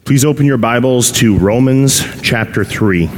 Please open your Bibles to Romans chapter 3.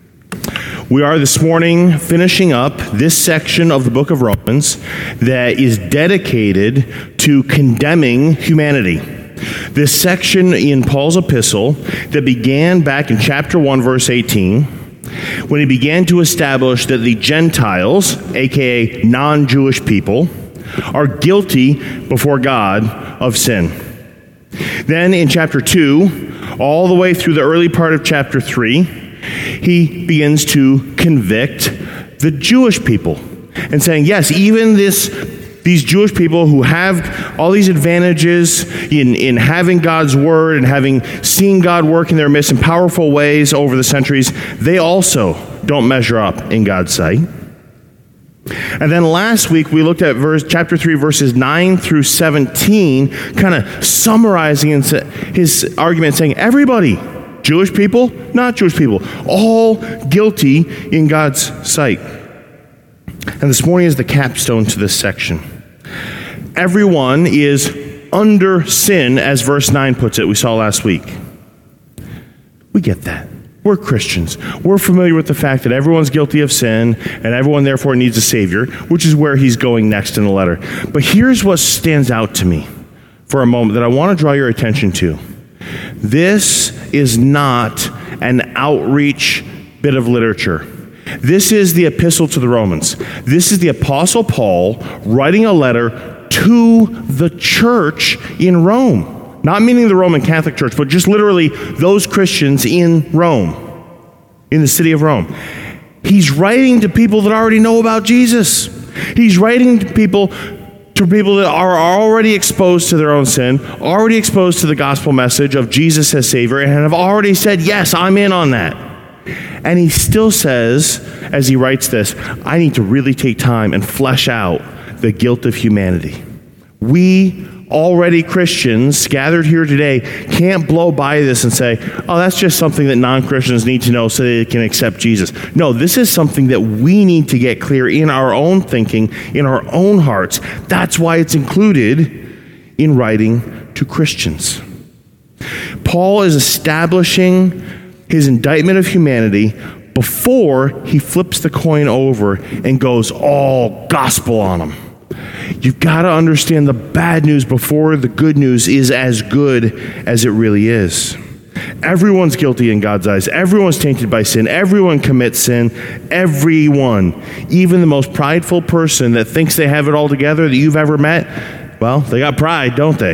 We are this morning finishing up this section of the book of Romans that is dedicated to condemning humanity. This section in Paul's epistle that began back in chapter 1, verse 18, when he began to establish that the Gentiles, aka non-Jewish people, are guilty before God of sin. Then in chapter 2, all the way through the early part of chapter 3, he begins to convict the Jewish people and saying, yes, even these Jewish people who have all these advantages in having God's word and having seen God work in their midst in powerful ways over the centuries, they also don't measure up in God's sight. And then last week we looked at chapter 3, verses 9 through 17, kind of summarizing his argument, saying everybody, Jewish people, not Jewish people, all guilty in God's sight. And this morning is the capstone to this section. Everyone is under sin, as verse 9 puts it, we saw last week. We get that. We're Christians. We're familiar with the fact that everyone's guilty of sin and everyone therefore needs a Savior, which is where he's going next in the letter. But here's what stands out to me for a moment that I want to draw your attention to. This is not an outreach bit of literature. This is the epistle to the Romans. This is the Apostle Paul writing a letter to the church in Rome. Not meaning the Roman Catholic Church, but just literally those Christians in Rome, in the city of Rome. He's writing to people that already know about Jesus. He's writing to people that are already exposed to their own sin, already exposed to the gospel message of Jesus as Savior, and have already said, yes, I'm in on that. And he still says, as he writes this, I need to really take time and flesh out the guilt of humanity. We already Christians gathered here today can't blow by this and say, oh, that's just something that non-Christians need to know so they can accept Jesus. No, this is something that we need to get clear in our own thinking, in our own hearts. That's why it's included in writing to Christians. Paul is establishing his indictment of humanity before he flips the coin over and goes all gospel on them. You've got to understand the bad news before the good news is as good as it really is. Everyone's guilty in God's eyes. Everyone's tainted by sin. Everyone commits sin. Everyone. Even the most prideful person that thinks they have it all together that you've ever met, well, they got pride, don't they?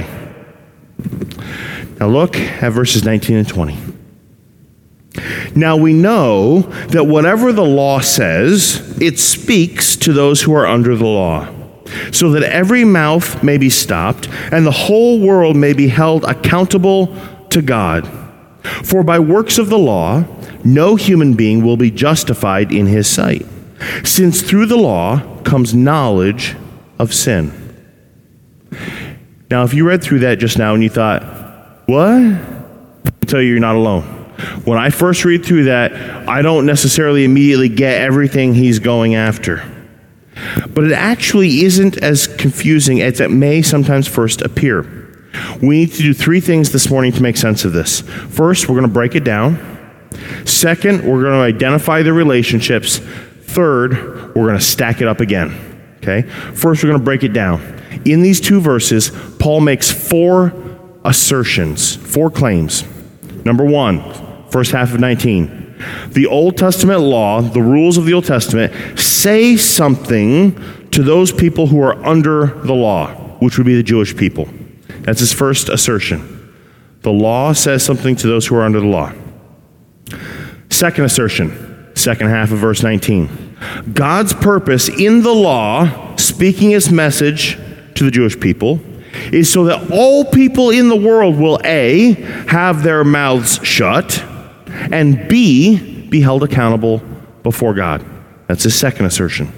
Now look at verses 19 and 20. Now we know that whatever the law says, it speaks to those who are under the law, so that every mouth may be stopped, and the whole world may be held accountable to God. For by works of the law, no human being will be justified in his sight, since through the law comes knowledge of sin. Now, if you read through that just now and you thought, what? I'll tell you, you're not alone. When I first read through that, I don't necessarily immediately get everything he's going after. But it actually isn't as confusing as it may sometimes first appear. We need to do three things this morning to make sense of this. First, we're going to break it down. Second, we're going to identify the relationships. Third, we're going to stack it up again. Okay? First, we're going to break it down. In these two verses, Paul makes four assertions, four claims. Number one, first half of 19. The Old Testament law, the rules of the Old Testament, say something to those people who are under the law, which would be the Jewish people. That's his first assertion. The law says something to those who are under the law. Second assertion, second half of verse 19. God's purpose in the law, speaking his message to the Jewish people, is so that all people in the world will A, have their mouths shut, and B, be held accountable before God. That's his second assertion.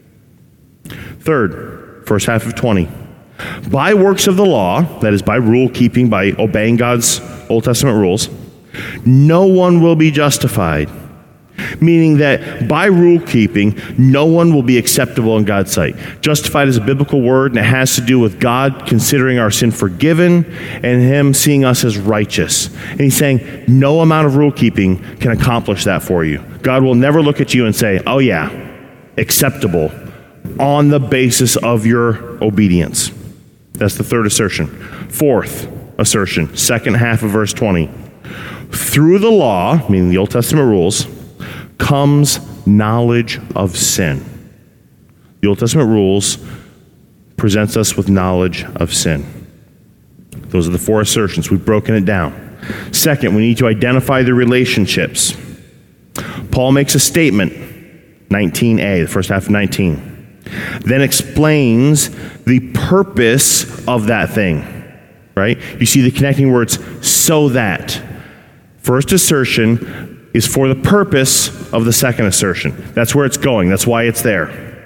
Third, first half of 20. By works of the law, that is by rule keeping, by obeying God's Old Testament rules, no one will be justified Meaning that by rule keeping, no one will be acceptable in God's sight. Justified is a biblical word, and it has to do with God considering our sin forgiven and Him seeing us as righteous. And He's saying no amount of rule keeping can accomplish that for you. God will never look at you and say, oh yeah, acceptable on the basis of your obedience. That's the third assertion. Fourth assertion, second half of verse 20. Through the law, meaning the Old Testament rules, comes knowledge of sin. The Old Testament rules presents us with knowledge of sin. Those are the four assertions. We've broken it down. Second, we need to identify the relationships. Paul makes a statement, 19a, the first half of 19, then explains the purpose of that thing, right? You see the connecting words, so that. First assertion is for the purpose of the second assertion. That's where it's going. That's why it's there.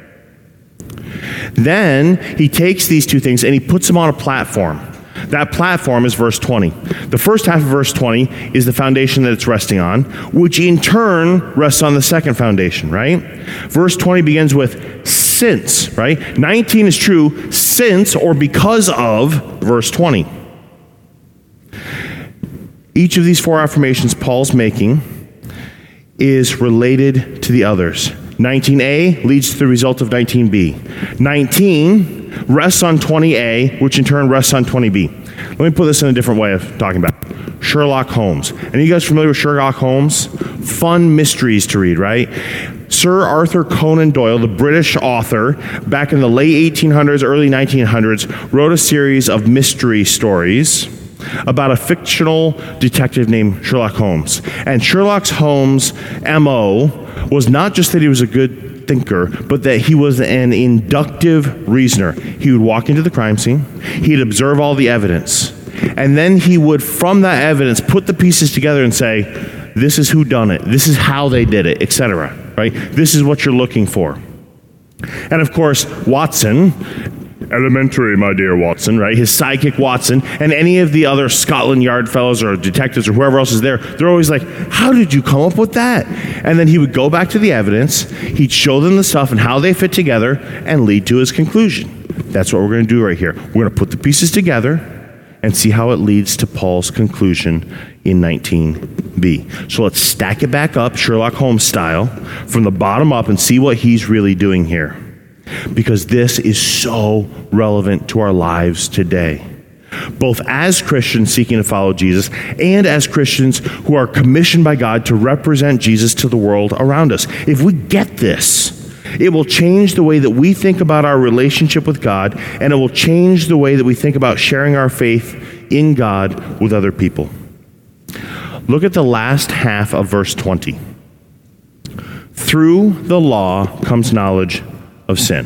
Then he takes these two things and he puts them on a platform. That platform is verse 20. The first half of verse 20 is the foundation that it's resting on, which in turn rests on the second foundation, right? Verse 20 begins with since, right? 19 is true since or because of verse 20. Each of these four affirmations Paul's making is related to the others. 19a leads to the result of 19b. 19 rests on 20a, which in turn rests on 20b. Let me put this in a different way of talking about it. Sherlock Holmes. Any of you guys familiar with Sherlock Holmes? Fun mysteries to read, right? Sir Arthur Conan Doyle, the British author, back in the late 1800s, early 1900s, wrote a series of mystery stories about a fictional detective named Sherlock Holmes. And Sherlock Holmes' MO was not just that he was a good thinker, but that he was an inductive reasoner. He would walk into the crime scene, he'd observe all the evidence, and then he would, from that evidence, put the pieces together and say, this is who done it, this is how they did it, etc. Right? This is what you're looking for. And of course, Watson, elementary, my dear Watson, right? His sidekick Watson, and any of the other Scotland Yard fellows or detectives or whoever else is there, they're always like, how did you come up with that? And then he would go back to the evidence, he'd show them the stuff and how they fit together and lead to his conclusion. That's what we're going to do right here. We're going to put the pieces together and see how it leads to Paul's conclusion in 19b. So let's stack it back up, Sherlock Holmes style, from the bottom up and see what he's really doing here. Because this is so relevant to our lives today. Both as Christians seeking to follow Jesus and as Christians who are commissioned by God to represent Jesus to the world around us. If we get this, it will change the way that we think about our relationship with God, and it will change the way that we think about sharing our faith in God with other people. Look at the last half of verse 20. Through the law comes knowledge of sin.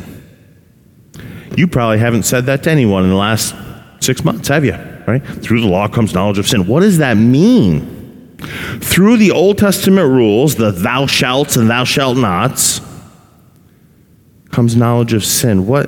You probably haven't said that to anyone in the last 6 months, have you? Right? Through the law comes knowledge of sin. What does that mean? Through the Old Testament rules, the thou shalts and thou shalt nots, comes knowledge of sin. What?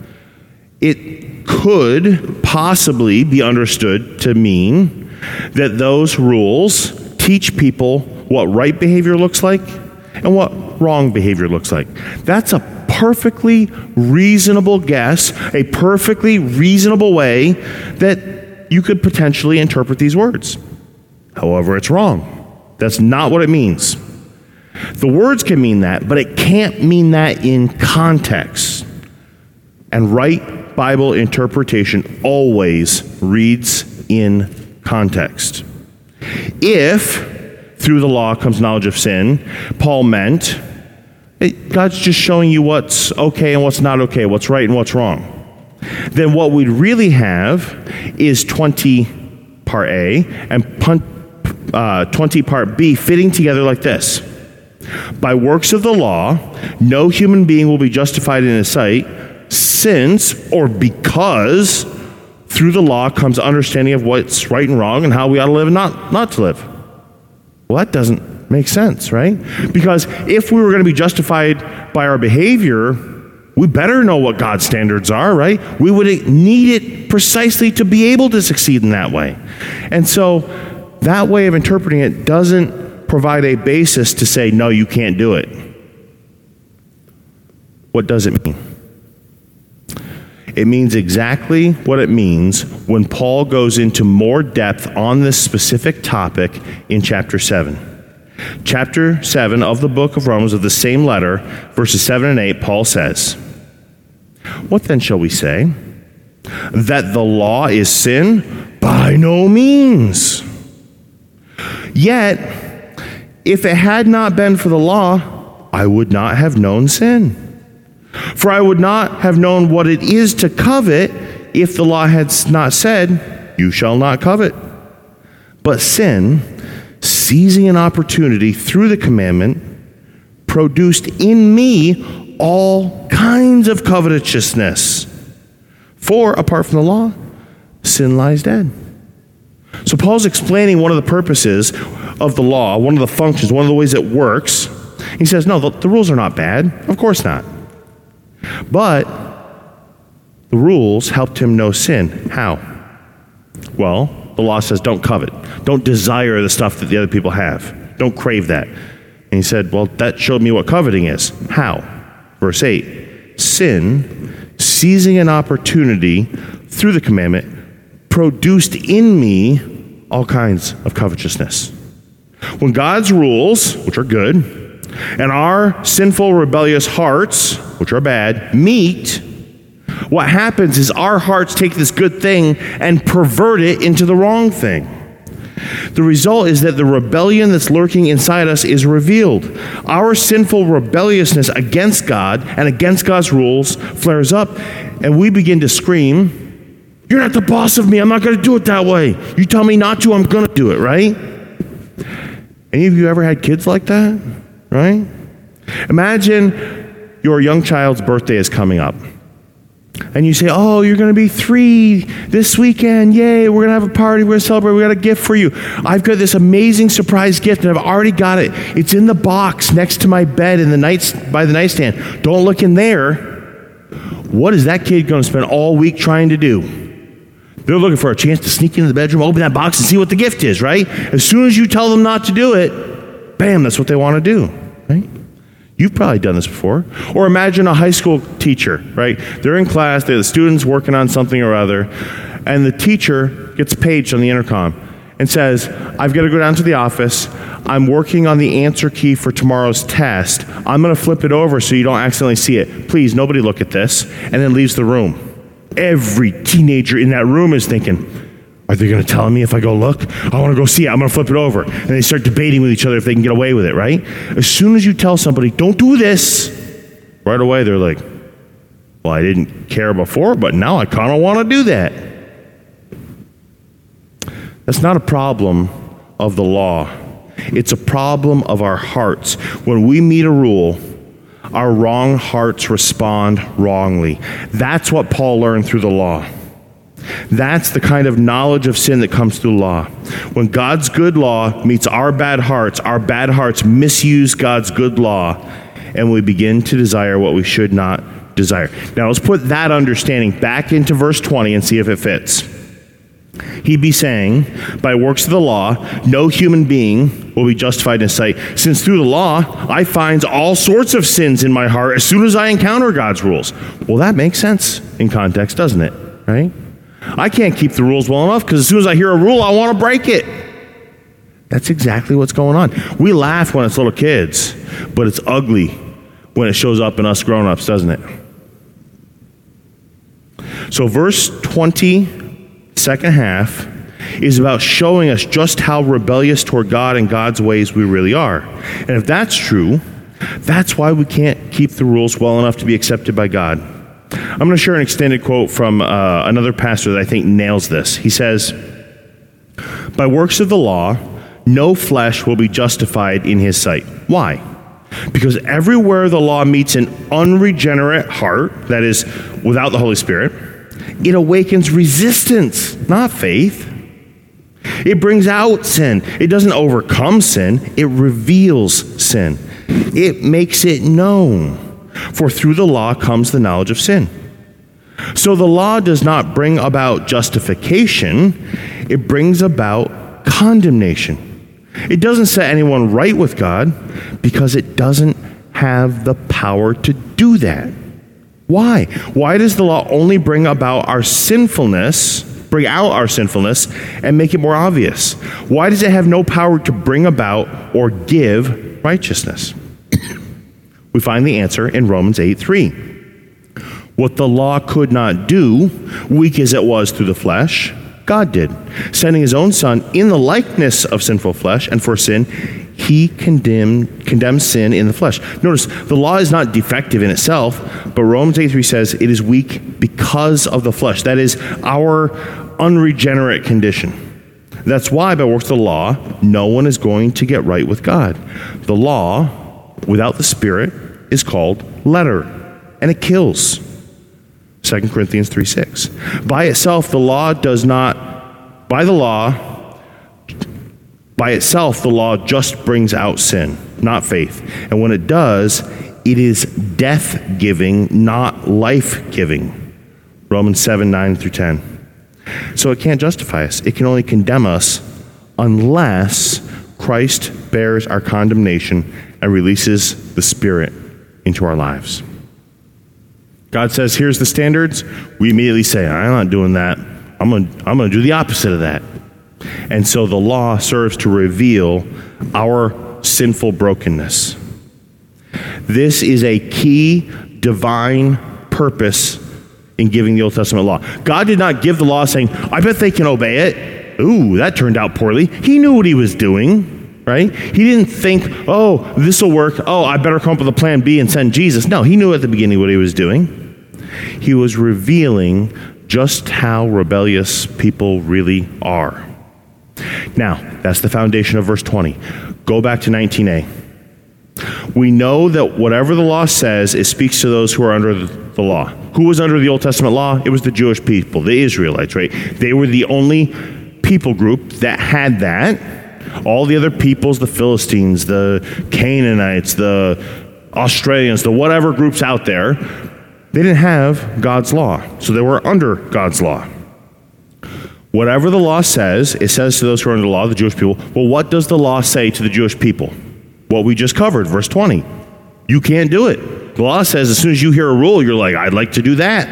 It could possibly be understood to mean that those rules teach people what right behavior looks like and what wrong behavior looks like. That's a perfectly reasonable guess, a perfectly reasonable way that you could potentially interpret these words. However, it's wrong. That's not what it means. The words can mean that, but it can't mean that in context. And right Bible interpretation always reads in context. If through the law comes knowledge of sin, Paul meant God's just showing you what's okay and what's not okay, what's right and what's wrong. Then what we'd really have is 20 part A and 20 part B fitting together like this. By works of the law, no human being will be justified in his sight, since or because through the law comes understanding of what's right and wrong and how we ought to live and not to live. Well, that doesn't make sense, right? Because if we were going to be justified by our behavior, we better know what God's standards are, right? We would need it precisely to be able to succeed in that way. And so that way of interpreting it doesn't provide a basis to say, no, you can't do it. What does it mean? It means exactly what it means when Paul goes into more depth on this specific topic in chapter 7. Chapter 7 of the book of Romans, of the same letter, verses 7 and 8, Paul says, "What then shall we say? That the law is sin? By no means. Yet, if it had not been for the law, I would not have known sin. For I would not have known what it is to covet if the law had not said, 'You shall not covet.' But sin, seizing an opportunity through the commandment, produced in me all kinds of covetousness. For apart from the law, sin lies dead." So Paul's explaining one of the purposes of the law, one of the functions, one of the ways it works. He says, no, the rules are not bad. Of course not. But the rules helped him know sin. How? Well, the law says don't covet. Don't desire the stuff that the other people have. Don't crave that. And he said, well, that showed me what coveting is. How? Verse 8, sin, seizing an opportunity through the commandment, produced in me all kinds of covetousness. When God's rules, which are good, and our sinful, rebellious hearts, which are bad, meet, what happens is our hearts take this good thing and pervert it into the wrong thing. The result is that the rebellion that's lurking inside us is revealed. Our sinful rebelliousness against God and against God's rules flares up, and we begin to scream, "You're not the boss of me. I'm not going to do it that way. You tell me not to, I'm going to do it," right? Any of you ever had kids like that? Right? Imagine your young child's birthday is coming up. And you say, "Oh, you're going to be 3 this weekend. Yay, we're going to have a party. We're going to celebrate. We got a gift for you. I've got this amazing surprise gift, and I've already got it. It's in the box next to my bed by the nightstand. Don't look in there." What is that kid going to spend all week trying to do? They're looking for a chance to sneak into the bedroom, open that box, and see what the gift is, right? As soon as you tell them not to do it, bam, that's what they want to do, right? You've probably done this before. Or imagine a high school teacher, right? They're in class, they're the students working on something or other, and the teacher gets paged on the intercom and says, "I've got to go down to the office. I'm working on the answer key for tomorrow's test. I'm going to flip it over so you don't accidentally see it. Please, nobody look at this," and then leaves the room. Every teenager in that room is thinking, are they going to tell me if I go look? I want to go see it. I'm going to flip it over. And they start debating with each other if they can get away with it, right? As soon as you tell somebody, don't do this, right away they're like, well, I didn't care before, but now I kind of want to do that. That's not a problem of the law. It's a problem of our hearts. When we meet a rule, our wrong hearts respond wrongly. That's what Paul learned through the law. That's the kind of knowledge of sin that comes through law. When God's good law meets our bad hearts misuse God's good law, and we begin to desire what we should not desire. Now let's put that understanding back into verse 20 and see if it fits. He'd be saying, by works of the law, no human being will be justified in his sight, since through the law I find all sorts of sins in my heart as soon as I encounter God's rules. Well, that makes sense in context, doesn't it? Right? I can't keep the rules well enough because as soon as I hear a rule, I want to break it. That's exactly what's going on. We laugh when it's little kids, but it's ugly when it shows up in us grown-ups, doesn't it? So verse 20, second half, is about showing us just how rebellious toward God and God's ways we really are. And if that's true, that's why we can't keep the rules well enough to be accepted by God. I'm going to share an extended quote from another pastor that I think nails this. He says, "By works of the law, no flesh will be justified in his sight." Why? Because everywhere the law meets an unregenerate heart, that is, without the Holy Spirit, it awakens resistance, not faith. It brings out sin. It doesn't overcome sin. It reveals sin. It makes it known. For through the law comes the knowledge of sin. So the law does not bring about justification. It brings about condemnation. It doesn't set anyone right with God because it doesn't have the power to do that. Why? Why does the law only bring out our sinfulness, and make it more obvious? Why does it have no power to bring about or give righteousness? We find the answer in Romans 8:3. What the law could not do, weak as it was through the flesh, God did, sending his own Son in the likeness of sinful flesh, and for sin, he condemned sin in the flesh. Notice, the law is not defective in itself, but Romans 8:3 says it is weak because of the flesh. That is our unregenerate condition. That's why, by works of the law, no one is going to get right with God. The law, without the Spirit, is called letter, and it kills. 2 Corinthians 3:6. By itself, the law just brings out sin, not faith. And when it does, it is death-giving, not life-giving. Romans 7:9-10. So it can't justify us. It can only condemn us unless Christ bears our condemnation and releases the Spirit into our lives. God says, here's the standards. We immediately say, I'm not doing that. I'm going to do the opposite of that. And so the law serves to reveal our sinful brokenness. This is a key divine purpose in giving the Old Testament law. God did not give the law saying, I bet they can obey it. Ooh, that turned out poorly. He knew what he was doing, right? He didn't think, oh, this will work. Oh, I better come up with a plan B and send Jesus. No, he knew at the beginning what he was doing. He was revealing just how rebellious people really are. Now, that's the foundation of verse 20. Go back to 19a. We know that whatever the law says, it speaks to those who are under the law. Who was under the Old Testament law? It was the Jewish people, the Israelites, right? They were the only people group that had that. All the other peoples, the Philistines, the Canaanites, the Australians, the whatever groups out there, they didn't have God's law, so they were under God's law. Whatever the law says, it says to those who are under the law, the Jewish people. Well, what does the law say to the Jewish people? What we just covered, verse 20. You can't do it. The law says as soon as you hear a rule, you're like, I'd like to do that.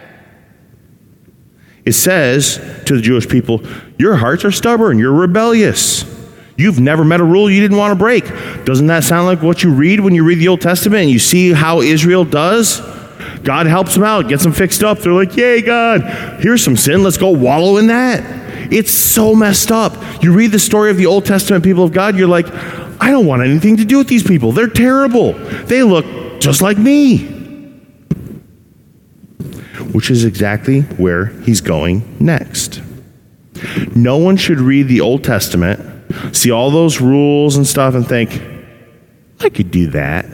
It says to the Jewish people, your hearts are stubborn, you're rebellious. You've never met a rule you didn't want to break. Doesn't that sound like what you read when you read the Old Testament and you see how Israel does? God helps them out, gets them fixed up. They're like, yay, God, here's some sin. Let's go wallow in that. It's so messed up. You read the story of the Old Testament people of God, you're like, I don't want anything to do with these people. They're terrible. They look just like me. Which is exactly where he's going next. No one should read the Old Testament, see all those rules and stuff, and think, I could do that.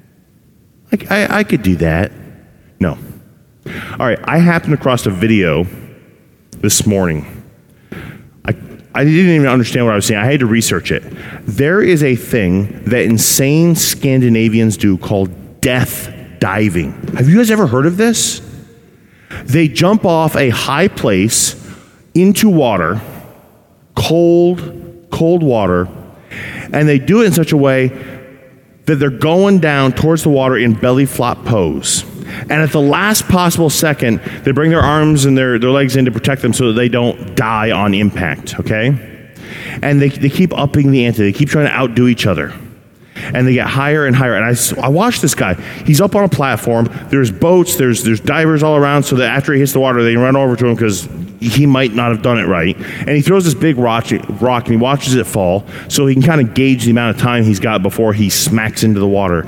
I could do that. No. All right, I happened across a video this morning. I didn't even understand what I was saying. I had to research it. There is a thing that insane Scandinavians do called death diving. Have you guys ever heard of this? They jump off a high place into water, cold water, and they do it in such a way that they're going down towards the water in belly flop pose. And at the last possible second, they bring their arms and their legs in to protect them so that they don't die on impact, okay? And they keep upping the ante. They keep trying to outdo each other. And they get higher and higher. And I watched this guy. He's up on a platform. There's boats. There's divers all around so that after he hits the water, they can run over to him because he might not have done it right. And he throws this big rock and he watches it fall so he can kind of gauge the amount of time he's got before he smacks into the water.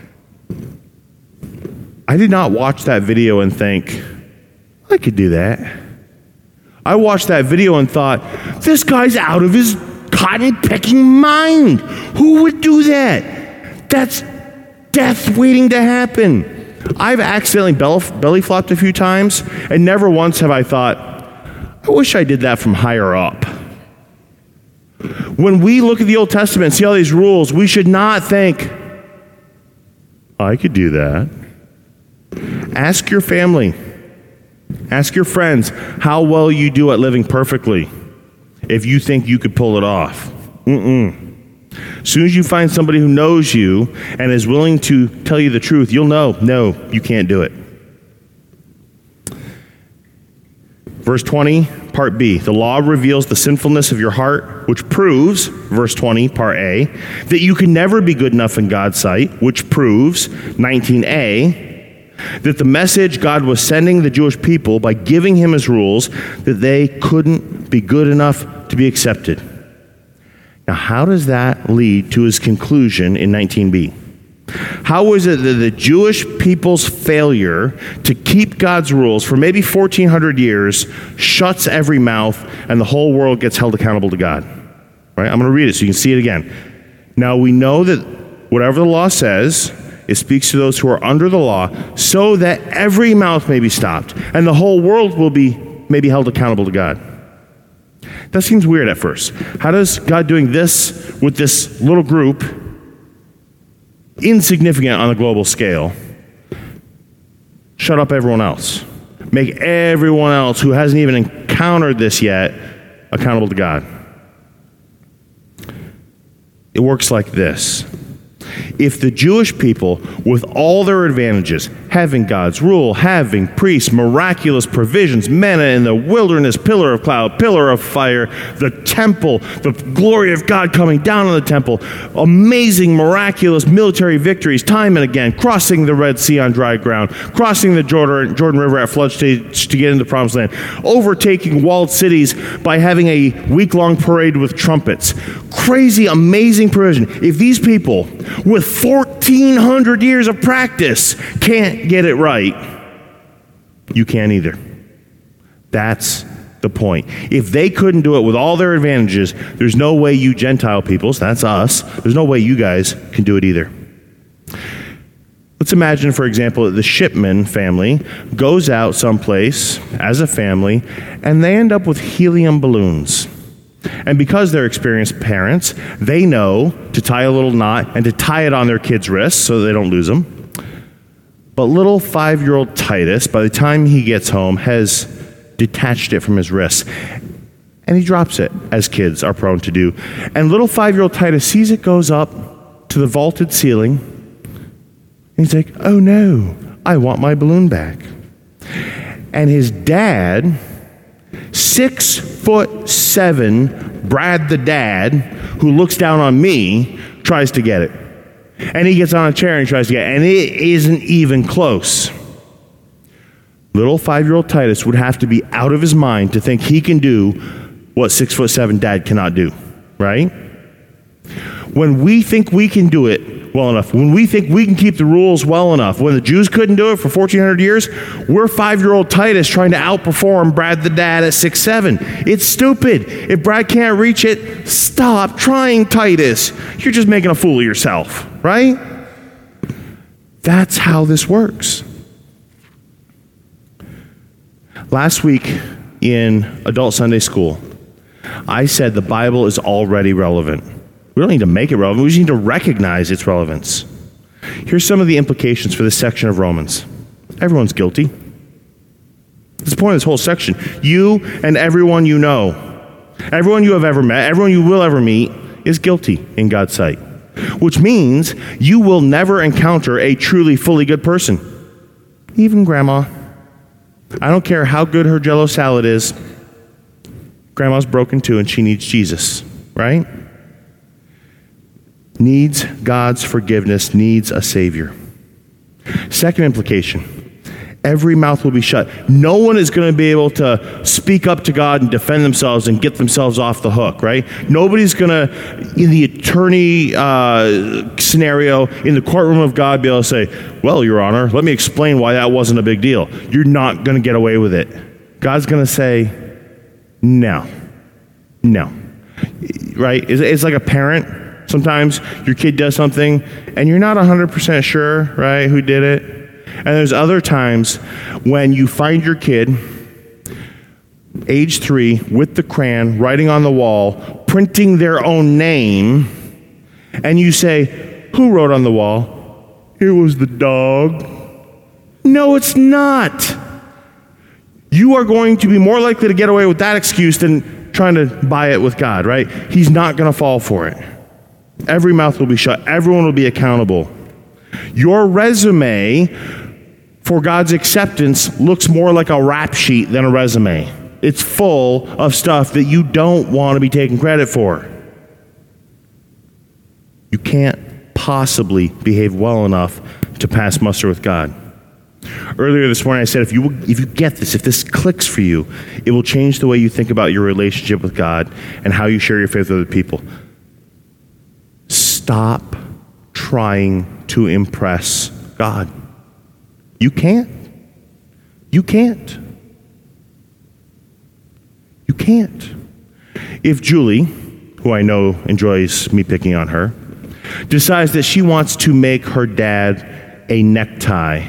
I did not watch that video and think, I could do that. I watched that video and thought, this guy's out of his cotton-picking mind. Who would do that? That's death waiting to happen. I've accidentally belly flopped a few times, and never once have I thought, I wish I did that from higher up. When we look at the Old Testament and see all these rules, we should not think, I could do that. Ask your family, ask your friends how well you do at living perfectly if you think you could pull it off. As soon as you find somebody who knows you and is willing to tell you the truth, you'll know, no, you can't do it. Verse 20, part B. The law reveals the sinfulness of your heart, which proves, verse 20, part A, that you can never be good enough in God's sight, which proves, 19a, that the message God was sending the Jewish people by giving him his rules, that they couldn't be good enough to be accepted. Now, how does that lead to his conclusion in 19b? How is it that the Jewish people's failure to keep God's rules for maybe 1,400 years shuts every mouth and the whole world gets held accountable to God? Right? I'm going to read it so you can see it again. Now, we know that whatever the law says, it speaks to those who are under the law so that every mouth may be stopped and the whole world will be maybe held accountable to God. That seems weird at first. How does God doing this with this little group, insignificant on a global scale, shut up everyone else? Make everyone else who hasn't even encountered this yet accountable to God. It works like this. If the Jewish people, with all their advantages, having God's rule, having priests, miraculous provisions, manna in the wilderness, pillar of cloud, pillar of fire, the temple, the glory of God coming down on the temple, amazing, miraculous military victories time and again, crossing the Red Sea on dry ground, crossing the Jordan River at flood stage to get into the Promised Land, overtaking walled cities by having a week-long parade with trumpets. Crazy, amazing provision. If these people, with 1,400 years of practice, can't get it right, you can't either. That's the point. If they couldn't do it with all their advantages, there's no way you Gentile peoples, that's us, there's no way you guys can do it either. Let's imagine, for example, that the Shipman family goes out someplace as a family, and they end up with helium balloons. And because they're experienced parents, they know to tie a little knot and to tie it on their kids' wrists so they don't lose them. But little 5-year-old Titus, by the time he gets home, has detached it from his wrist. And he drops it, as kids are prone to do. And little 5-year-old Titus sees it goes up to the vaulted ceiling. And he's like, oh no, I want my balloon back. And his dad, 6'7", Brad the dad, who looks down on me, tries to get it. And he gets on a chair and tries to get it, and it isn't even close. Little 5-year-old Titus would have to be out of his mind to think he can do what 6'7" dad cannot do, right? When we think we can do it well enough, when we think we can keep the rules well enough, when the Jews couldn't do it for 1,400 years, we're 5-year-old Titus trying to outperform Brad the dad at 6'7". It's stupid. If Brad can't reach it, stop trying, Titus. You're just making a fool of yourself, right? That's how this works. Last week in Adult Sunday School, I said the Bible is already relevant. We don't need to make it relevant. We just need to recognize its relevance. Here's some of the implications for this section of Romans. Everyone's guilty. That's the point of this whole section. You and everyone you know, everyone you have ever met, everyone you will ever meet, is guilty in God's sight. Which means you will never encounter a truly, fully good person. Even Grandma. I don't care how good her Jell-O salad is. Grandma's broken too, and she needs Jesus, right? Needs God's forgiveness, needs a Savior. Second implication, every mouth will be shut. No one is going to be able to speak up to God and defend themselves and get themselves off the hook, right? Nobody's going to, in the attorney scenario, in the courtroom of God, be able to say, well, Your Honor, let me explain why that wasn't a big deal. You're not going to get away with it. God's going to say, no, right? It's like a parent. Sometimes your kid does something and you're not 100% sure, right, who did it. And there's other times when you find your kid, age 3, with the crayon, writing on the wall, printing their own name, and you say, who wrote on the wall? It was the dog. No, it's not. You are going to be more likely to get away with that excuse than trying to buy it with God, right? He's not going to fall for it. Every mouth will be shut. Everyone will be accountable. Your resume for God's acceptance looks more like a rap sheet than a resume. It's full of stuff that you don't want to be taking credit for. You can't possibly behave well enough to pass muster with God. Earlier this morning I said if you get this, if this clicks for you, it will change the way you think about your relationship with God and how you share your faith with other people. Stop trying to impress God. You can't. You can't. You can't. If Julie, who I know enjoys me picking on her, decides that she wants to make her dad a necktie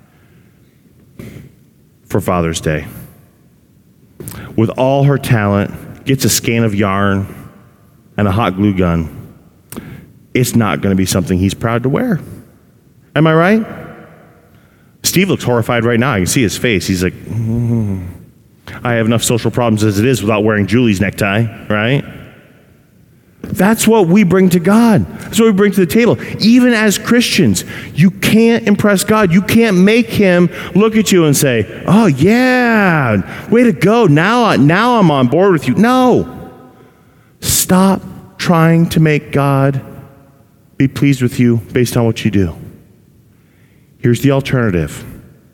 for Father's Day, with all her talent, gets a skein of yarn and a hot glue gun, it's not going to be something he's proud to wear. Am I right? Steve looks horrified right now. I can see his face. He's like, I have enough social problems as it is without wearing Julie's necktie, right? That's what we bring to God. That's what we bring to the table. Even as Christians, you can't impress God. You can't make him look at you and say, oh yeah, way to go. Now I'm on board with you. No. Stop trying to make God be pleased with you based on what you do. Here's the alternative.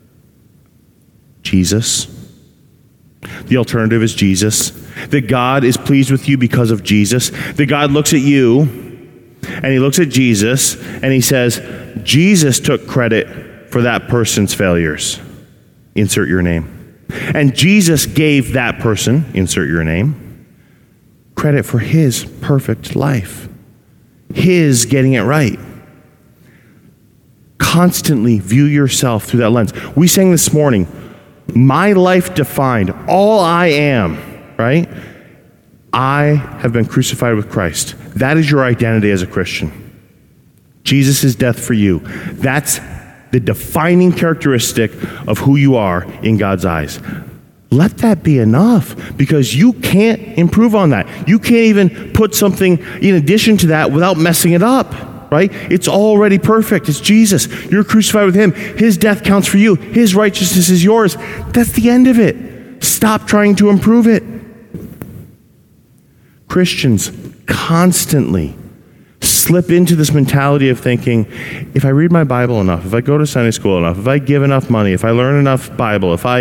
Jesus. The alternative is Jesus. That God is pleased with you because of Jesus. That God looks at you and he looks at Jesus and he says, Jesus took credit for that person's failures. Insert your name. And Jesus gave that person, insert your name, credit for his perfect life. His getting it right. Constantly view yourself through that lens. We sang this morning, my life defined, all I am, right? I have been crucified with Christ. That is your identity as a Christian. Jesus' death for you. That's the defining characteristic of who you are in God's eyes. Let that be enough, because you can't improve on that. You can't even put something in addition to that without messing it up, right? It's already perfect. It's Jesus. You're crucified with him. His death counts for you. His righteousness is yours. That's the end of it. Stop trying to improve it. Christians constantly slip into this mentality of thinking, if I read my Bible enough, if I go to Sunday school enough, if I give enough money, if I learn enough Bible, if I...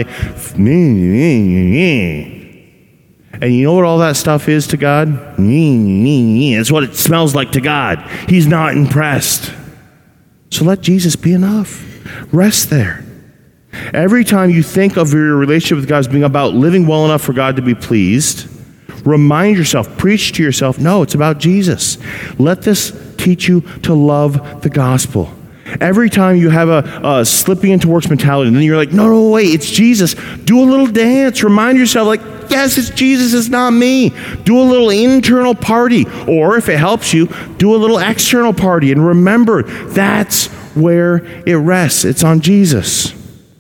And you know what all that stuff is to God? It's what it smells like to God. He's not impressed. So let Jesus be enough. Rest there. Every time you think of your relationship with God as being about living well enough for God to be pleased, remind yourself, preach to yourself, no, it's about Jesus. Let this teach you to love the gospel. Every time you have a slipping into works mentality, and then you're like, no, wait, it's Jesus. Do a little dance. Remind yourself, like, yes, it's Jesus, it's not me. Do a little internal party. Or if it helps you, do a little external party. And remember, that's where it rests. It's on Jesus.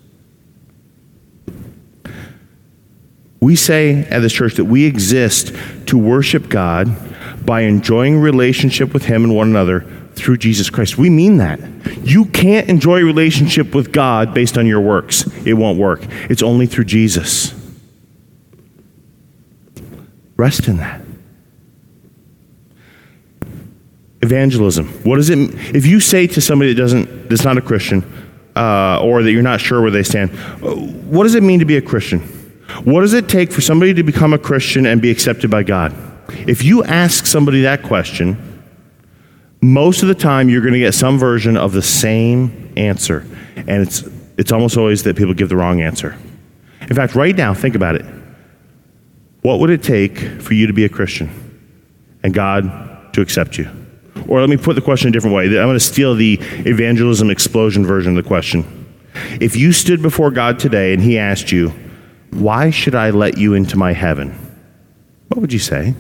We say at this church that we exist to worship God by enjoying relationship with him and one another through Jesus Christ. We mean that. You can't enjoy a relationship with God based on your works. It won't work. It's only through Jesus. Rest in that. Evangelism. What is it? If you say to somebody that's not a Christian, or that you're not sure where they stand, what does it mean to be a Christian? What does it take for somebody to become a Christian and be accepted by God? If you ask somebody that question, most of the time you're going to get some version of the same answer. And it's almost always that people give the wrong answer. In fact, right now, think about it. What would it take for you to be a Christian and God to accept you? Or let me put the question a different way. I'm going to steal the evangelism explosion version of the question. If you stood before God today and he asked you, why should I let you into my heaven? What would you say?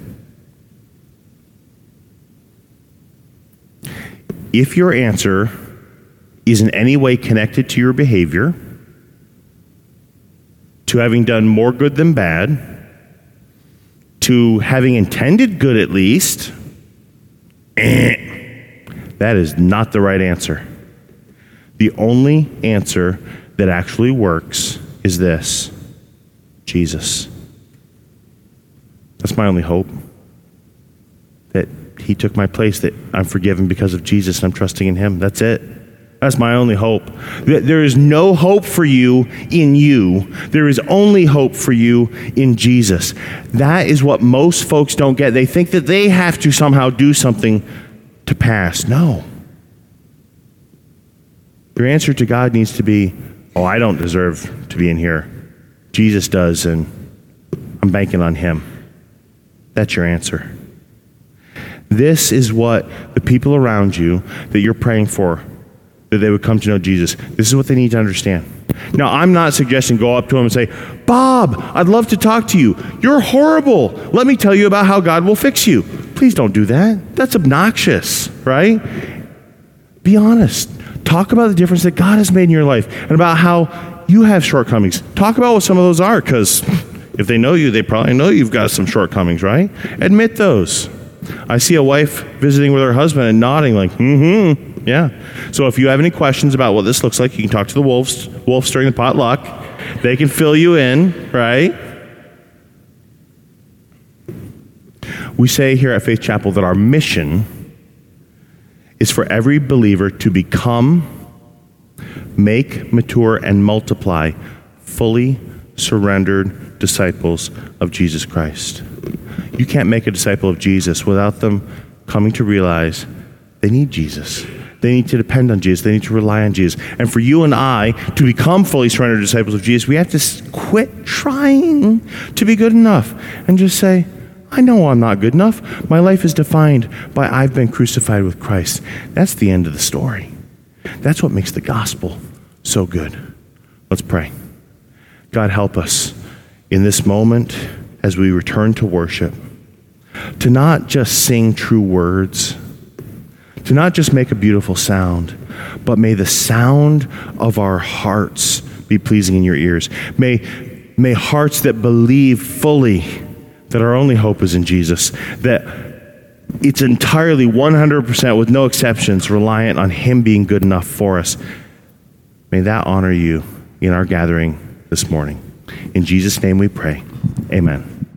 If your answer is in any way connected to your behavior, to having done more good than bad, to having intended good at least, That is not the right answer. The only answer that actually works is this: Jesus. That's my only hope. That he took my place, that I'm forgiven because of Jesus and I'm trusting in him. That's it. That's my only hope. There is no hope for you in you. There is only hope for you in Jesus. That is what most folks don't get. They think that they have to somehow do something to pass. No. Your answer to God needs to be, oh, I don't deserve to be in here. Jesus does, and I'm banking on him. That's your answer. This is what the people around you that you're praying for, that they would come to know Jesus, this is what they need to understand. Now, I'm not suggesting go up to him and say, Bob, I'd love to talk to you. You're horrible. Let me tell you about how God will fix you. Please don't do that. That's obnoxious, right? Be honest. Talk about the difference that God has made in your life and about how you have shortcomings. Talk about what some of those are, because if they know you, they probably know you've got some shortcomings, right? Admit those. I see a wife visiting with her husband and nodding like, yeah. So if you have any questions about what this looks like, you can talk to the wolves during the potluck. They can fill you in, right? We say here at Faith Chapel that our mission is for every believer to become, make, mature, and multiply fully surrendered disciples of Jesus Christ. You can't make a disciple of Jesus without them coming to realize they need Jesus. They need to depend on Jesus. They need to rely on Jesus. And for you and I to become fully surrendered disciples of Jesus, we have to quit trying to be good enough and just say, I know I'm not good enough. My life is defined by I've been crucified with Christ. That's the end of the story. That's what makes the gospel so good. Let's pray. God, help us in this moment as we return to worship to not just sing true words, to not just make a beautiful sound, but may the sound of our hearts be pleasing in your ears. May hearts that believe fully that our only hope is in Jesus, that it's entirely 100% with no exceptions reliant on him being good enough for us. May that honor you in our gathering this morning. In Jesus' name we pray. Amen.